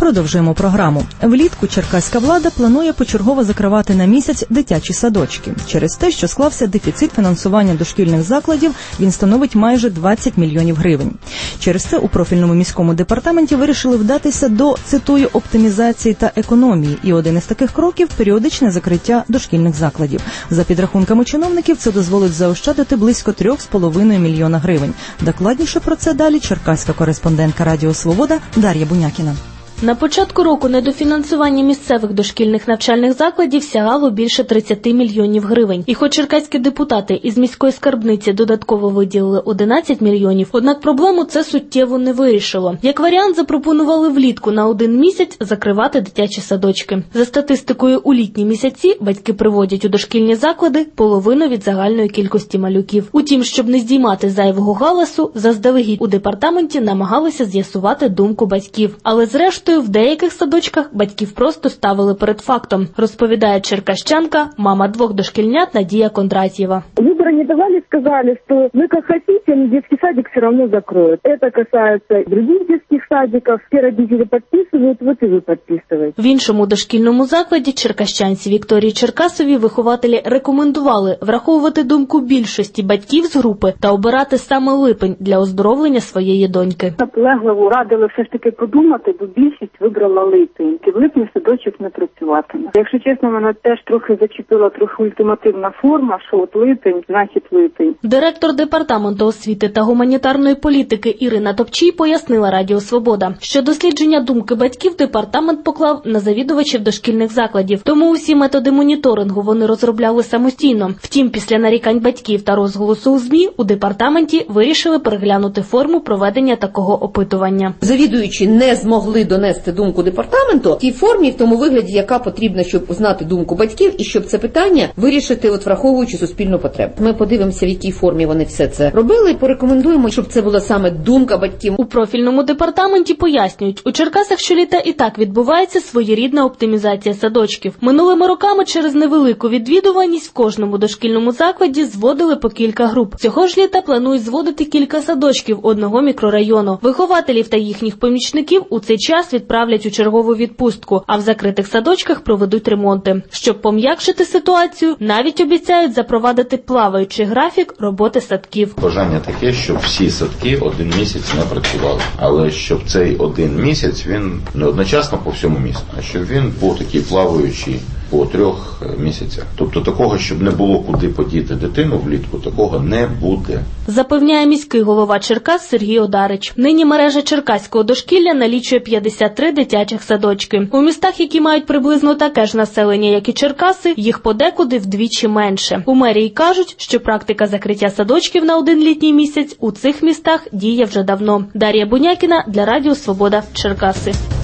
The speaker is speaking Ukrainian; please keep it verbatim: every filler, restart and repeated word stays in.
Продовжуємо програму. Влітку черкаська влада планує почергово закривати на місяць дитячі садочки. Через те, що склався дефіцит фінансування дошкільних закладів, він становить майже двадцять мільйонів гривень. Через це у профільному міському департаменті вирішили вдатися до, цитую, оптимізації та економії. І один із таких кроків – періодичне закриття дошкільних закладів. За підрахунками чиновників, це дозволить заощадити близько трьох з половиною мільйона гривень. Докладніше про це далі черкаська кореспондентка Радіо Свобода Дар'я Бунякіна. На початку року недофінансування місцевих дошкільних навчальних закладів сягало більше тридцять мільйонів гривень. І хоч черкаські депутати із міської скарбниці додатково виділили одинадцять мільйонів, однак проблему це суттєво не вирішило. Як варіант, запропонували влітку на один місяць закривати дитячі садочки. За статистикою, у літні місяці батьки приводять у дошкільні заклади половину від загальної кількості малюків. Утім, щоб не здіймати зайвого галасу, заздалегідь у департаменті намагалися з'ясувати думку батьків. Але зрештою, в деяких садочках батьків просто ставили перед фактом, розповідає черкащанка, мама двох дошкільнят Надія Кондратьєва. Выбора не давали, сказали, что мы как хотите, но детский садик все равно закроют. Это касается других детских садиков. Все родители подписывают, вот и вы подписываете. В іншому дошкільному закладі черкащанці Вікторії Черкасовій вихователі рекомендували враховувати думку більшості батьків з групи та обирати саме липень для оздоровлення своєї доньки. Наполегливо радили все ж таки подумати, бо більшість вибрала липень. В липні садочок не працюватиме. Якщо чесно, мене теж трохи зачепила трохи ультимативна форма, що от липень, значить липень. Директор департаменту освіти та гуманітарної політики Ірина Топчій пояснила Радіо Свобода, що дослідження думки батьків департамент поклав на завідувачів дошкільних закладів. Тому усі методи моніторингу вони розробляли самостійно. Втім, після нарікань батьків та розголосу у ЗМІ у департаменті вирішили переглянути форму проведення такого опитування. Завідуючі не змогли донести думку департаменту в тій формі, в тому вигляді, яка потрібна, щоб узнати думку батьків і щоб це питання вирішити, от враховуючи суспільну потребу. Ми подивимося, в якій формі вони все це робили, і порекомендуємо, щоб це була саме думка батьків. У профільному департаменті пояснюють, у Черкасах щоліта і так відбувається своєрідна оптимізація садочків. Минулими роками через невелику відвідуваність в кожному дошкільному закладі зводили по кілька груп. Цього ж літа планують зводити кілька садочків одного мікрорайону. Вихователів та їхніх помічників у цей час відправлять у чергову відпустку, а в закритих садочках проведуть ремонти. Щоб пом'якшити ситуацію, навіть обіцяють запровадити плаваючий графік роботи садків. Бажання таке, щоб всі садки один місяць не працювали, але щоб цей один місяць він не одночасно по всьому місту, а щоб він був такий плаваючий по трьох місяцях. Тобто такого, щоб не було куди подіти дитину влітку, такого не буде. Запевняє міський голова Черкас Сергій Одарич. Нині мережа черкаського дошкілля налічує п'ятдесят три дитячих садочки. У містах, які мають приблизно таке ж населення, як і Черкаси, їх подекуди вдвічі менше. У мерії кажуть, що практика закриття садочків на один літній місяць у цих містах діє вже давно. Дар'я Бунякіна для Радіо Свобода, Черкаси.